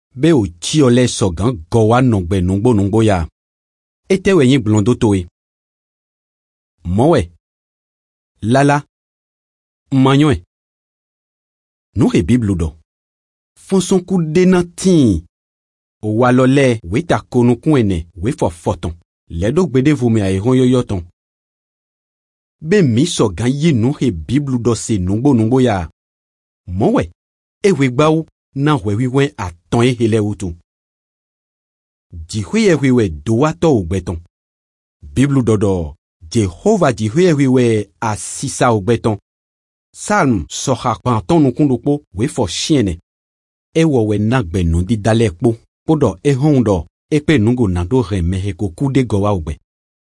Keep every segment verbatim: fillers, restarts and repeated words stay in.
be o tiole sogan gowa nongbe nungbo nungbo ya. Ete we yin blondo towe. Mowe. Lala. Manyoe. Nou he Bible do. Fonson kou dena tin. O walole we ta konu kwene we fo foton. Ledo gbede vume a ehon yoyoton. Be mi sogan yi nou he Bible do se nungbo nungbo ya. Mowe. E we gbaou na we wen a ton e hele utu. Jihwe e we doa to ugbeton. Bible dodo. Jehovah jihwe e we a sisa ugbeton. Salm soha panton nou kundokpo we fo chiene. E wo we nagbe nou di dalekpo. Podo e hondo e pe nungo nando remehe ko kude gowa ugbe.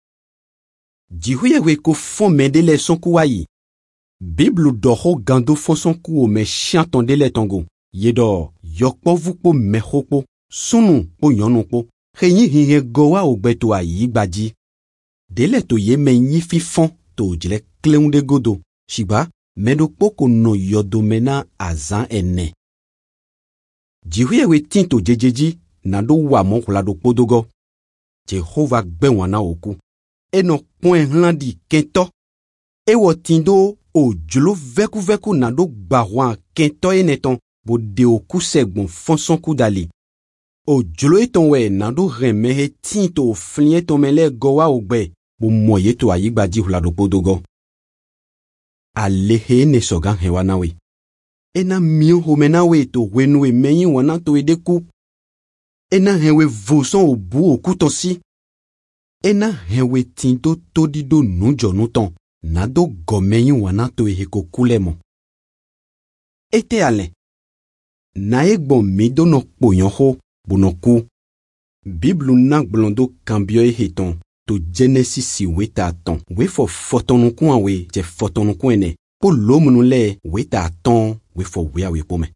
Jihwe e we ko fon mende le son kuwayi. Bible doho gando fon son kuo me chanton de le tongo. Yedo yokpo vukpo mehokpo. Sunu po yonokpo. Renyi hiye gowa ugbe to a yigbaji. Dele to ye me nyifi fon to jile kleunde godo. Shiba. Medo poko no yodomena azan ene. Jihwe we tinto jejeji nado wa mon kulado podogo. Jehova gbenwana oku. Eno point landi kento. Ewo tindo o jlo veku veku nado barwan kento eneton bo de oku segbon fonson kudali. O jlo eton we nado remehe tinto flinye tomele gowa ogbe bo moye to ayigbaji kulado podogo. Alehe ne sogan hewa nawe. Ena mion homena we to wenwe menyi wana to edeku. Ena hewe voson obu okutosi. Ena hewe tinto todido nujo nuton. Nado gomenyi wana to eheko kulemo. Ete ale. Na egbon mido no poyon ho bonoku. Biblu nak blondo kambio eheton. To Genesis si weta aton. We fo fotonuku anwe je fotonuku ene. Po lomunu le weta aton we fo wea we pome.